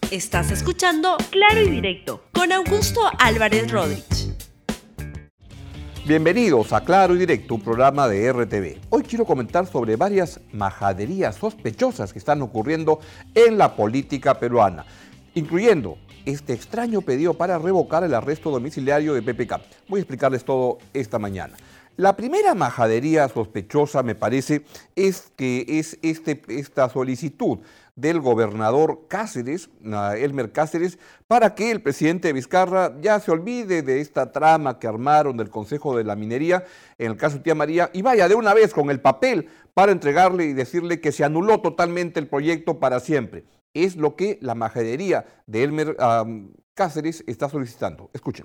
Estás escuchando Claro y Directo con Augusto Álvarez Rodríguez. Bienvenidos a Claro y Directo, un programa de RTV. Hoy quiero comentar sobre varias majaderías sospechosas que están ocurriendo en la política peruana, incluyendo este extraño pedido para revocar el arresto domiciliario de PPK. Voy a explicarles todo esta mañana. La primera majadería sospechosa, me parece, es que es esta solicitud del gobernador Cáceres, Elmer Cáceres, para que el presidente Vizcarra ya se olvide de esta trama que armaron del Consejo de la Minería en el caso de Tía María y vaya de una vez con el papel para entregarle y decirle que se anuló totalmente el proyecto para siempre. Es lo que la majadería de Elmer Cáceres está solicitando. Escuchen.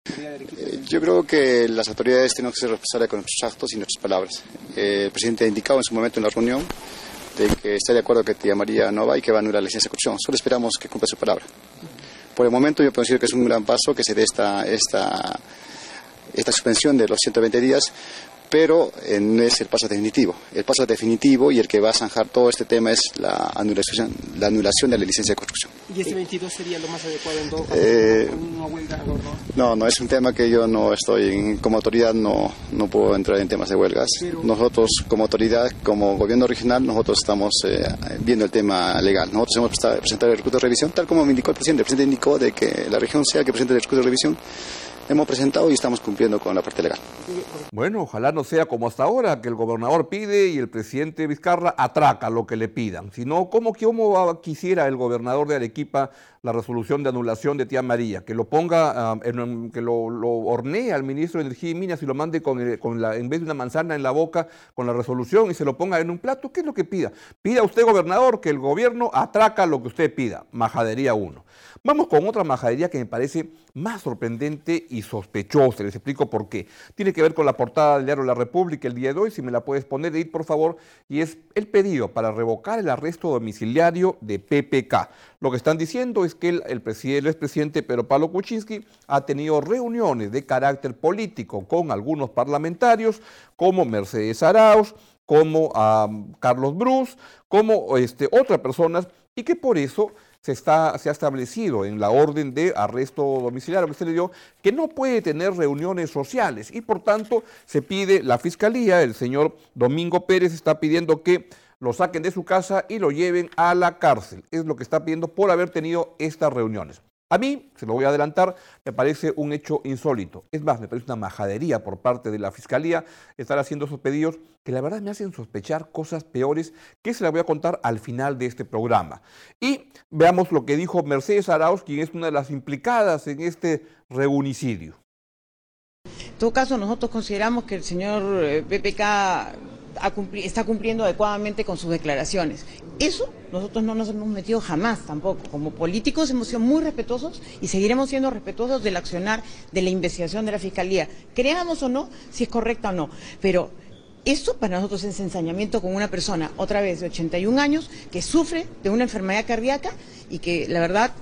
Yo creo que las autoridades tienen que ser responsables con nuestros actos y nuestras palabras. El presidente ha indicado en su momento en la reunión de que está de acuerdo que Tía María no va y que va a anular la licencia de construcción. Solo esperamos que cumpla su palabra. Por el momento yo considero que es un gran paso que se dé esta suspensión de los 120 días, pero no es el paso definitivo. El paso definitivo y el que va a zanjar todo este tema es la anulación de la licencia de construcción. ¿Y ese 22 sería lo más adecuado en todo caso? ¿Una huelga o no? No, es un tema que yo no estoy, como autoridad no puedo entrar en temas de huelgas. Pero nosotros como autoridad, como gobierno regional, nosotros estamos viendo el tema legal. Nosotros hemos presentado el recurso de revisión, tal como me indicó el presidente. El presidente indicó de que la región sea que presente el recurso de revisión. Hemos presentado y estamos cumpliendo con la parte legal. Bueno, ojalá no sea como hasta ahora, que el gobernador pide y el presidente Vizcarra atraca lo que le pidan. Sino, ¿cómo quisiera el gobernador de Arequipa la resolución de anulación de Tía María? Que lo ponga, que lo hornee al ministro de Energía y Minas y lo mande en vez de una manzana en la boca con la resolución y se lo ponga en un plato. ¿Qué es lo que pida? Pida usted, gobernador, que el gobierno atraca lo que usted pida. Majadería 1. Vamos con otra majadería que me parece más sorprendente y sospechosa. Les explico por qué. Tiene que ver con la portada del diario La República el día de hoy, si me la puedes poner, Edith, por favor, y es el pedido para revocar el arresto domiciliario de PPK. Lo que están diciendo es que el expresidente Pedro Pablo Kuczynski ha tenido reuniones de carácter político con algunos parlamentarios, como Mercedes Arauz, como Carlos Brus, como otras personas, y que por eso se ha establecido en la orden de arresto domiciliario que se le dio que no puede tener reuniones sociales y por tanto se pide la fiscalía, el señor Domingo Pérez está pidiendo que lo saquen de su casa y lo lleven a la cárcel. Es lo que está pidiendo por haber tenido estas reuniones. A mí, se lo voy a adelantar, me parece un hecho insólito. Es más, me parece una majadería por parte de la Fiscalía estar haciendo esos pedidos que la verdad me hacen sospechar cosas peores que se las voy a contar al final de este programa. Y veamos lo que dijo Mercedes Arauz, quien es una de las implicadas en este reunicidio. En todo caso, nosotros consideramos que el señor PPK está cumpliendo adecuadamente con sus declaraciones. Eso nosotros no nos hemos metido jamás tampoco. Como políticos hemos sido muy respetuosos y seguiremos siendo respetuosos del accionar de la investigación de la Fiscalía. Creamos o no, si es correcta o no. Pero esto para nosotros es ensañamiento con una persona, otra vez de 81 años, que sufre de una enfermedad cardíaca y que la verdad,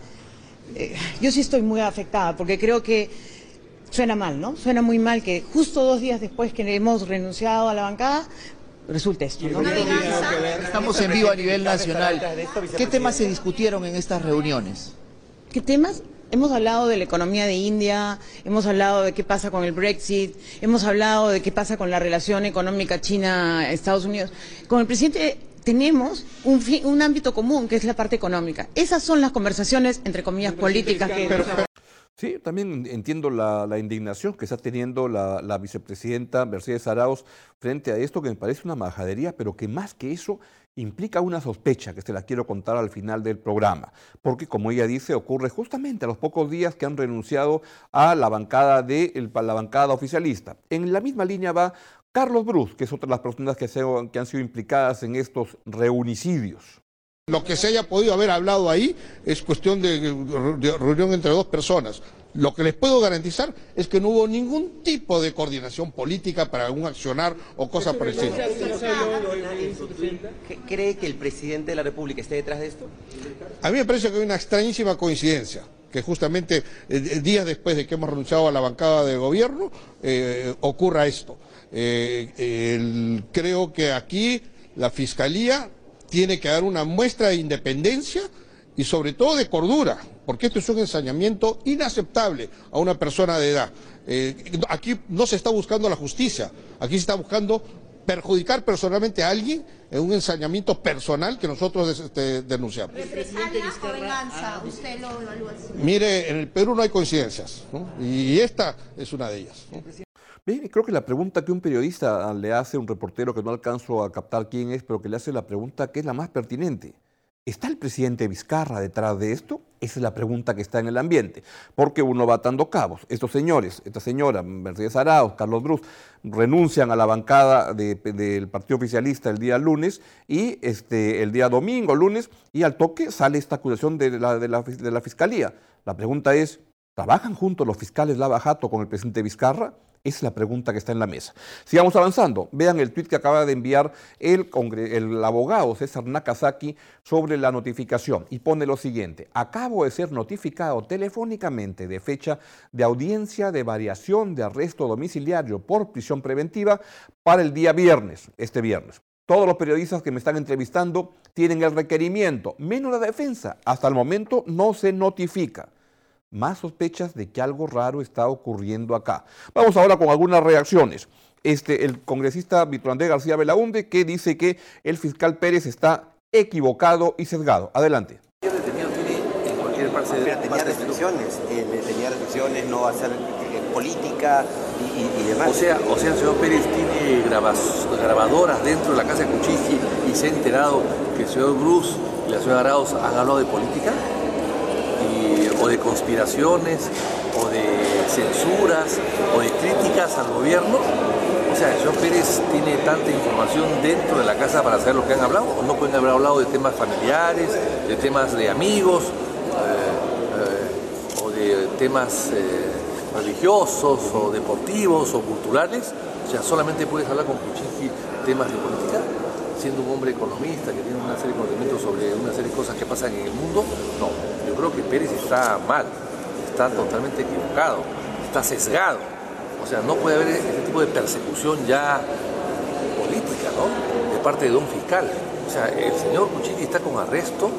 yo sí estoy muy afectada porque creo que suena mal, ¿no? Suena muy mal que justo 2 días después que hemos renunciado a la bancada, resulta esto, ¿no? Estamos en vivo a nivel nacional. ¿Qué temas se discutieron en estas reuniones? ¿Qué temas? Hemos hablado de la economía de India, hemos hablado de qué pasa con el Brexit, hemos hablado de qué pasa con la relación económica China-Estados Unidos. Con el presidente tenemos un ámbito común, que es la parte económica. Esas son las conversaciones, entre comillas, políticas que... Sí, también entiendo la indignación que está teniendo la vicepresidenta Mercedes Arauz frente a esto que me parece una majadería, pero que más que eso implica una sospecha que se la quiero contar al final del programa, porque como ella dice, ocurre justamente a los pocos días que han renunciado a la bancada oficialista. En la misma línea va Carlos Brus, que es otra de las personas que han sido implicadas en estos reunicidios. Lo que se haya podido haber hablado ahí es cuestión de reunión entre 2 personas. Lo que les puedo garantizar es que no hubo ningún tipo de coordinación política para algún accionar o cosa por el estilo. ¿Cree que el presidente de la República esté detrás de esto? A mí me parece que hay una extrañísima coincidencia, que justamente días después de que hemos renunciado a la bancada de gobierno, ocurra esto. Creo que aquí la Fiscalía tiene que dar una muestra de independencia y sobre todo de cordura, porque esto es un ensañamiento inaceptable a una persona de edad. Aquí no se está buscando la justicia, aquí se está buscando perjudicar personalmente a alguien en un ensañamiento personal que nosotros denunciamos. ¿Represalia o venganza? ¿Usted lo evalúa así? Mire, en el Perú no hay coincidencias, ¿no? Y esta es una de ellas, ¿no? Bien, y creo que la pregunta que un periodista le hace a un reportero, que no alcanzo a captar quién es, pero que le hace la pregunta que es la más pertinente. ¿Está el presidente Vizcarra detrás de esto? Esa es la pregunta que está en el ambiente, porque uno va atando cabos. Estos señores, esta señora, Mercedes Arauz, Carlos Brus, renuncian a la bancada del partido oficialista el día lunes y el día domingo, lunes, y al toque sale esta acusación de la Fiscalía. La pregunta es, ¿trabajan juntos los fiscales Lava Jato con el presidente Vizcarra? Esa es la pregunta que está en la mesa. Sigamos avanzando. Vean el tuit que acaba de enviar el abogado César Nakazaki sobre la notificación y pone lo siguiente. Acabo de ser notificado telefónicamente de fecha de audiencia de variación de arresto domiciliario por prisión preventiva para el día viernes, este viernes. Todos los periodistas que me están entrevistando tienen el requerimiento, menos la defensa. Hasta el momento no se notifica. Más sospechas de que algo raro está ocurriendo acá. Vamos ahora con algunas reacciones. El congresista Víctor Andrés García Belaúnde, que dice que el fiscal Pérez está equivocado y sesgado. Adelante. El detenido tiene en cualquier parte de tenía restricciones, no va a hacer política y demás. O sea, el señor Pérez tiene grabadoras dentro de la casa de Kuczynski y se ha enterado que el señor Brus y la señora Arauz han hablado de política. O de conspiraciones, o de censuras, o de críticas al gobierno. O sea, el señor Pérez tiene tanta información dentro de la casa para saber lo que han hablado. O no pueden haber hablado de temas familiares, de temas de amigos, o de temas religiosos, o deportivos, o culturales. O sea, solamente puedes hablar con Kuczynski temas de política, siendo un hombre economista que tiene una serie de conocimientos sobre una serie de cosas que pasan en el mundo. No, yo creo que Pérez está mal, está totalmente equivocado, está sesgado. O sea, no puede haber este tipo de persecución ya política, ¿no?, de parte de un fiscal. O sea, el señor Kuczynski está con arresto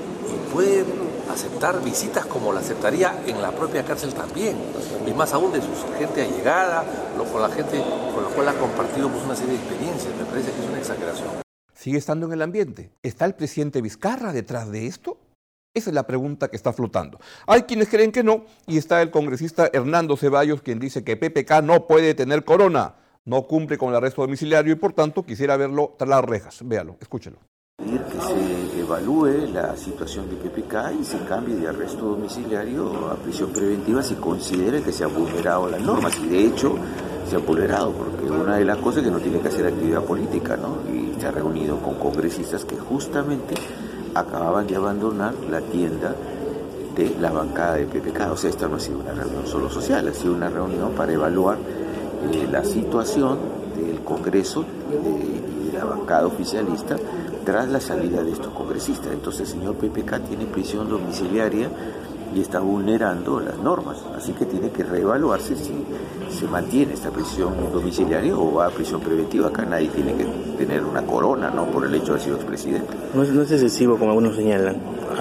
y puede aceptar visitas como la aceptaría en la propia cárcel también. Y más aún de su gente allegada, con la gente con la cual ha compartido pues, una serie de experiencias. Me parece que es una exageración. ¿Sigue estando en el ambiente? ¿Está el presidente Vizcarra detrás de esto? Esa es la pregunta que está flotando. Hay quienes creen que no, y está el congresista Hernando Ceballos, quien dice que PPK no puede tener corona, no cumple con el arresto domiciliario y por tanto quisiera verlo tras las rejas. Véalo, escúchelo. Que se evalúe la situación de PPK y se cambie de arresto domiciliario a prisión preventiva si considere que se han vulnerado las normas, y de hecho se han vulnerado, porque una de las cosas es que no tiene que hacer actividad política, ¿no? Y se ha reunido con congresistas que justamente acababan de abandonar la tienda de la bancada de PPK. O sea, esta no ha sido una reunión solo social, ha sido una reunión para evaluar la situación del Congreso y de la bancada oficialista tras la salida de estos congresistas. Entonces el señor PPK tiene prisión domiciliaria y está vulnerando las normas, así que tiene que reevaluarse si se mantiene esta prisión domiciliaria o va a prisión preventiva. Acá nadie tiene que tener una corona, ¿no?, por el hecho de haber sido expresidente. No es excesivo como algunos señalan.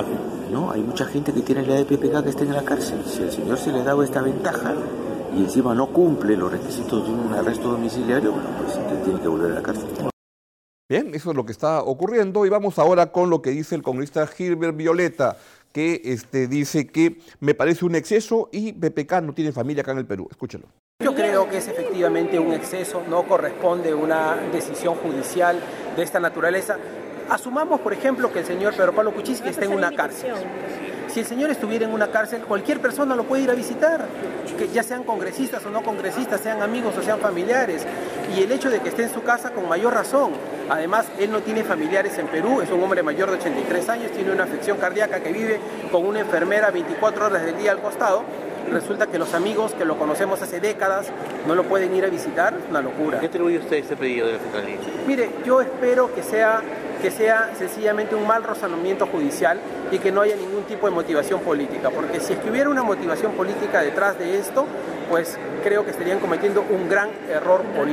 No, hay mucha gente que tiene la de PPK que está en la cárcel. Si el señor se le ha dado esta ventaja y encima no cumple los requisitos de un arresto domiciliario, bueno, pues tiene que volver a la cárcel. Bien, eso es lo que está ocurriendo y vamos ahora con lo que dice el congresista Gilbert Violeta, que dice que me parece un exceso y PPK no tiene familia acá en el Perú. Escúchelo. Yo creo que es efectivamente un exceso, no corresponde una decisión judicial de esta naturaleza. Asumamos, por ejemplo, que el señor Pedro Pablo Kuczynski está en una cárcel. Si el señor estuviera en una cárcel, cualquier persona lo puede ir a visitar, que ya sean congresistas o no congresistas, sean amigos o sean familiares. Y el hecho de que esté en su casa, con mayor razón. Además, él no tiene familiares en Perú, es un hombre mayor de 83 años, tiene una afección cardíaca, que vive con una enfermera 24 horas del día al costado. Resulta que los amigos que lo conocemos hace décadas no lo pueden ir a visitar, es una locura. ¿Qué atribuye usted este pedido de la Fiscalía? Mire, yo espero que sea sencillamente un mal razonamiento judicial y que no haya ningún tipo de motivación política, porque si es que hubiera una motivación política detrás de esto, pues creo que estarían cometiendo un gran error político.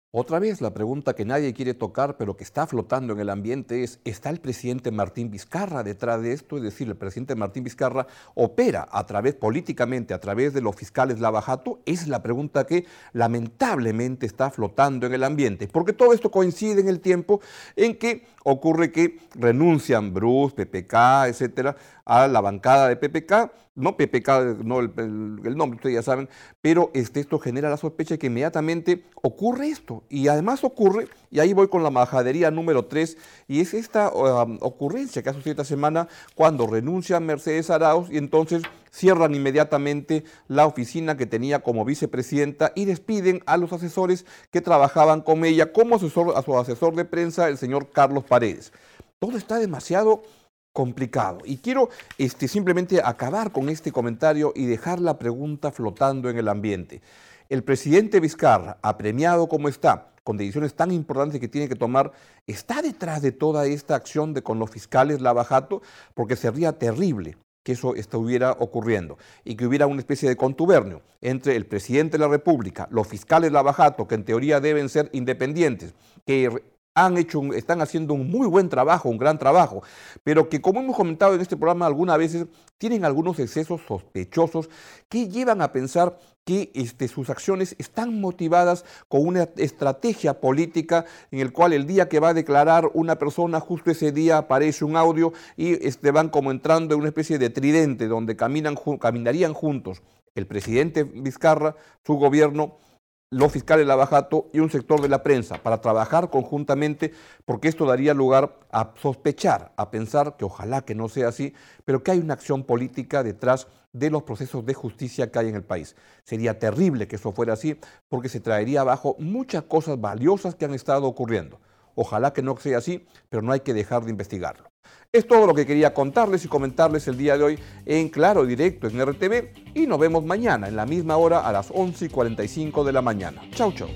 Otra vez, la pregunta que nadie quiere tocar, pero que está flotando en el ambiente es, ¿está el presidente Martín Vizcarra detrás de esto? Es decir, ¿el presidente Martín Vizcarra opera políticamente a través de los fiscales Lava Jato? Es la pregunta que lamentablemente está flotando en el ambiente, porque todo esto coincide en el tiempo en que ocurre que renuncian Bruce, PPK, etcétera, a la bancada de PPK, no PPK, no el nombre, ustedes ya saben, pero esto genera la sospecha de que inmediatamente ocurre esto. Y además ocurre, y ahí voy con la majadería número 3, y es esta ocurrencia que ha sucedido esta semana cuando renuncia Mercedes Arauz y entonces cierran inmediatamente la oficina que tenía como vicepresidenta y despiden a los asesores que trabajaban con ella, como a su asesor de prensa, el señor Carlos Paredes. Todo está demasiado complicado. Y quiero simplemente acabar con este comentario y dejar la pregunta flotando en el ambiente. El presidente Vizcarra, apremiado como está, con decisiones tan importantes que tiene que tomar, ¿está detrás de toda esta acción con los fiscales Lava Jato? Porque sería terrible que eso estuviera ocurriendo y que hubiera una especie de contubernio entre el presidente de la República, los fiscales Lava Jato, que en teoría deben ser independientes, que están haciendo un muy buen trabajo, un gran trabajo, pero que, como hemos comentado en este programa algunas veces, tienen algunos excesos sospechosos que llevan a pensar que sus acciones están motivadas con una estrategia política en el cual el día que va a declarar una persona, justo ese día aparece un audio y van como entrando en una especie de tridente donde caminarían juntos el presidente Vizcarra, su gobierno, los fiscales Lava Jato y un sector de la prensa para trabajar conjuntamente, porque esto daría lugar a sospechar, a pensar que ojalá que no sea así, pero que hay una acción política detrás de los procesos de justicia que hay en el país. Sería terrible que eso fuera así, porque se traería abajo muchas cosas valiosas que han estado ocurriendo. Ojalá que no sea así, pero no hay que dejar de investigarlo. Es todo lo que quería contarles y comentarles el día de hoy en Claro y Directo en RTV, y nos vemos mañana en la misma hora a las 11:45 de la mañana. Chau, chau.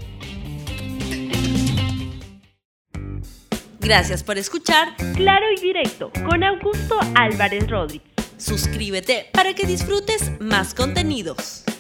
Gracias por escuchar Claro y Directo con Augusto Álvarez Rodríguez. Suscríbete para que disfrutes más contenidos.